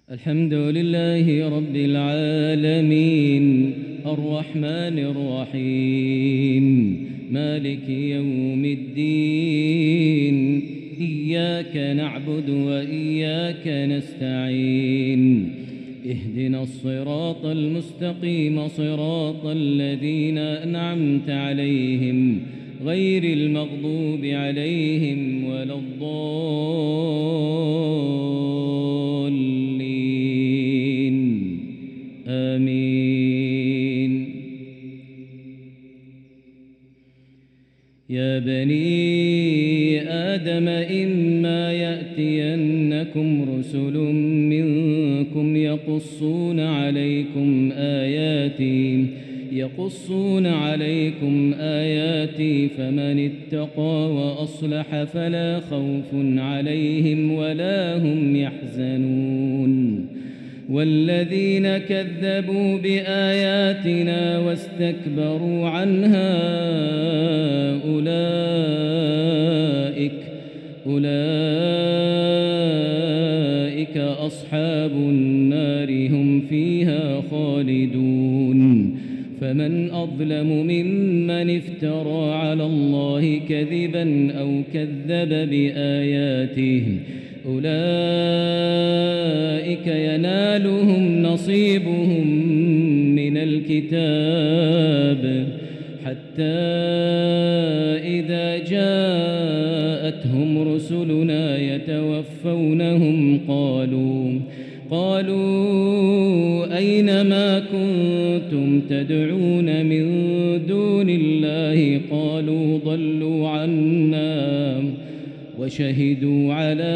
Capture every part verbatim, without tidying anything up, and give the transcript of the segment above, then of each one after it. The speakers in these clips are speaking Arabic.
الحمد لله رب العالمين الرحمن الرحيم مالك يوم الدين إياك نعبد وإياك نستعين اهدنا الصراط المستقيم صراط الذين أنعمت عليهم غير المغضوب عليهم ولا الضالين آمين. يا بني آدم إما يأتينكم رسل منكم يقصون عليكم آياتي يقصون عليكم آياتي فمن اتقى وأصلح فلا خوف عليهم ولا هم يحزنون. والذين كذبوا بآياتنا واستكبروا عنها أولئك أولئك أصحاب النار هم فيها خالدون. فمن أظلم ممن افترى على الله كذبا أو كذب بآياته أولئك ينالهم نصيبهم من الكتاب حتى إذا جاءتهم رسلنا يتوفونهم قالوا قالوا أين ما كنتم تدعون من دون الله قالوا ضلوا عنا وشهدوا على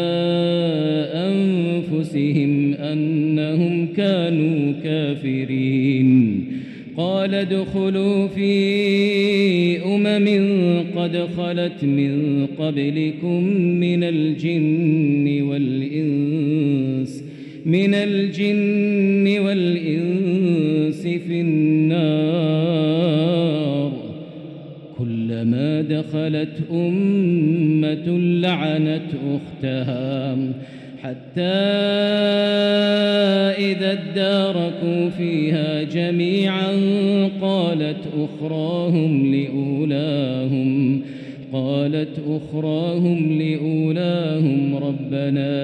أنفسهم أنهم كانوا كافرين. قال ادخلوا في أمم قد خلت من قبلكم من الجن والإنس من الجن والإنس في النار كلما دخلت أمة لعنت أختها حتى إذا اداركوا فيها جميعا قالت أخراهم لأولاهم قالت أخراهم لأولاهم ربنا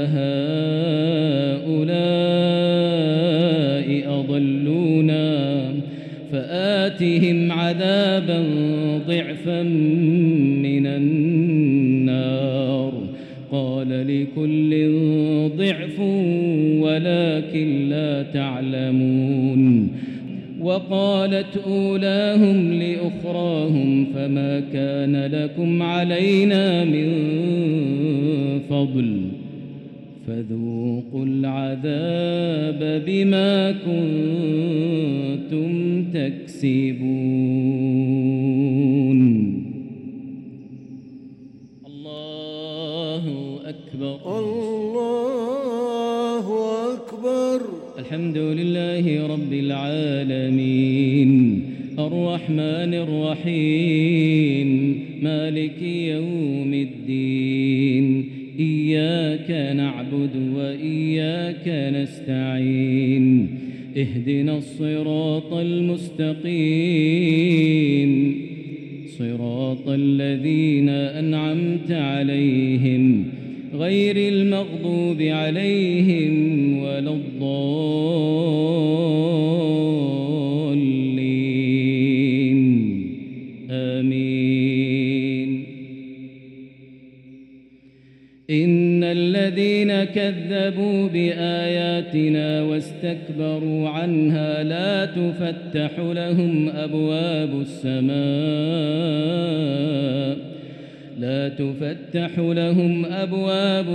هؤلاء أضلونا فآتهم عذابا ضعفا من النار. قال لكل ضعف ولكن لا تعلمون. وقالت أولاهم لأخراهم فما كان لكم علينا من فضل فذوقوا العذاب بما كنتم تكسبون. الله أكبر الله أكبر. الحمد لله رب العالمين الرحمن الرحيم مالك يوم الدين إياك نعبد وإياك نستعين اهدنا الصراط المستقيم صراط الذين أنعمت عليهم غير المغضوب عليهم ولا الضالين آمين. إن الذين كذبوا بآياتنا واستكبروا عنها لا تفتح لهم أبواب السماء لا تفتح لهم أبواب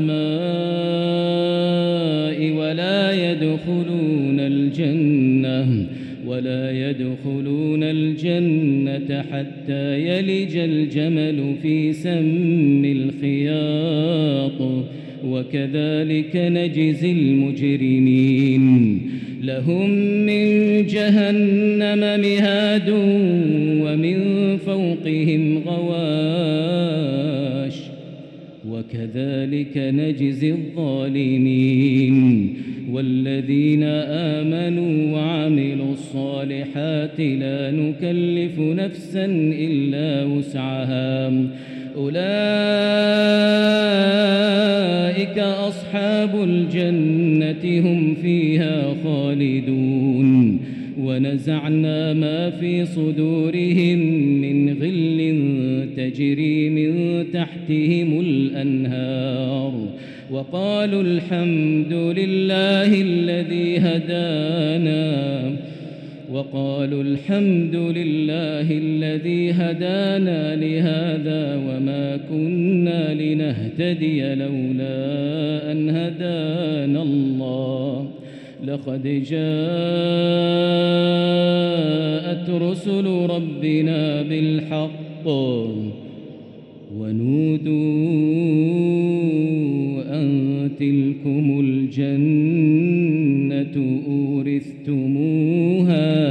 السماء ولا يدخلون الجنة ولا يدخلون الجنة حتى يلج الجمل في سم الخياط وكذلك نجزي المجرمين. لهم من جهنم مهاد ومن فوقهم غواش وكذلك نجزي الظالمين. والذين آمنوا وعملوا الصالحات لا نكلف نفسا إلا وسعها أولئك أصحاب الجنة هم فيها خالدون ونزعنا ما في صدورهم من غل تجري من تحتهم الأنهار وقالوا الحمد لله الذي هدانا وقالوا الحمد لله الذي هدانا لهذا وما كنا لنهتدي لولا أن هدانا الله لقد جاءت رسل ربنا بالحق ونودوا أن تلكم الجنة أورثتموها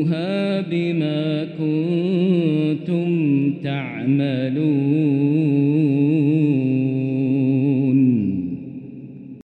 أورثتموها بما كنتم تعملون.